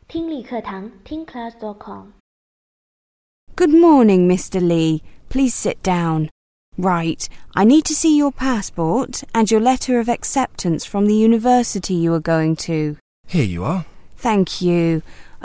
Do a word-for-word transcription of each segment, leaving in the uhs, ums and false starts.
听力课堂听 class dot com。 Good morning, Mister Lee. Please sit down. Right, I need to see your passport and your letter of acceptance from the university you are going to. Here you are. Thank you.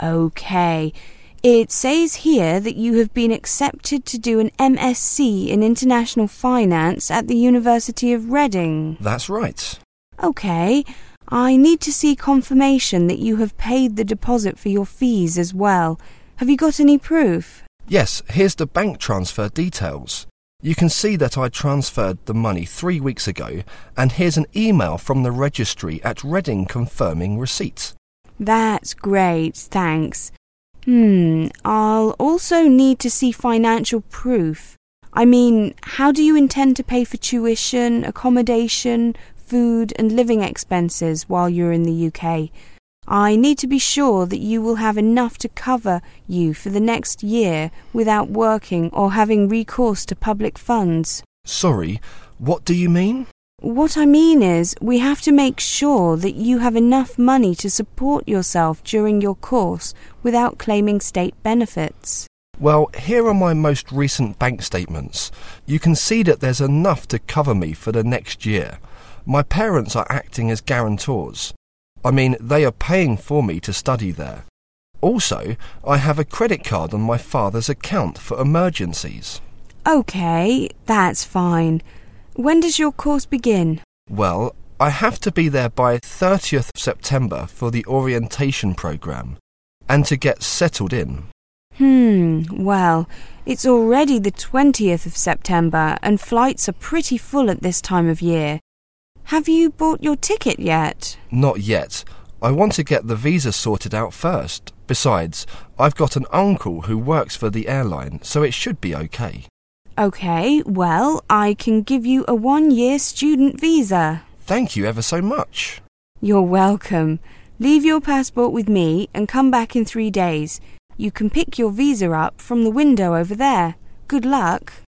OK. It says here that you have been accepted to do an M S c in International Finance at the University of Reading. That's right. OK. I need to see confirmation that you have paid the deposit for your fees as well. Have you got any proof? Yes, here's the bank transfer details. You can see that I transferred the money three weeks ago, and here's an email from the registry at Reading confirming receipt. That's great, thanks. Hmm, I'll also need to see financial proof. I mean, how do you intend to pay for tuition, accommodation, food and living expenses while you're in the U K? I need to be sure that you will have enough to cover you for the next year without working or having recourse to public funds. Sorry, what do you mean? What I mean is, we have to make sure that you have enough money to support yourself during your course without claiming state benefits. Well, here are my most recent bank statements. You can see that there's enough to cover me for the next year. My parents are acting as guarantors. I mean, they are paying for me to study there. Also, I have a credit card on my father's account for emergencies. OK, that's fine. When does your course begin? Well, I have to be there by thirtieth of September for the orientation programme and to get settled in. Hmm, well, it's already the twentieth of September and flights are pretty full at this time of year. Have you bought your ticket yet? Not yet. I want to get the visa sorted out first. Besides, I've got an uncle who works for the airline, so it should be okay. OK, well, I can give you a one-year student visa. Thank you ever so much. You're welcome. Leave your passport with me and come back in three days. You can pick your visa up from the window over there. Good luck.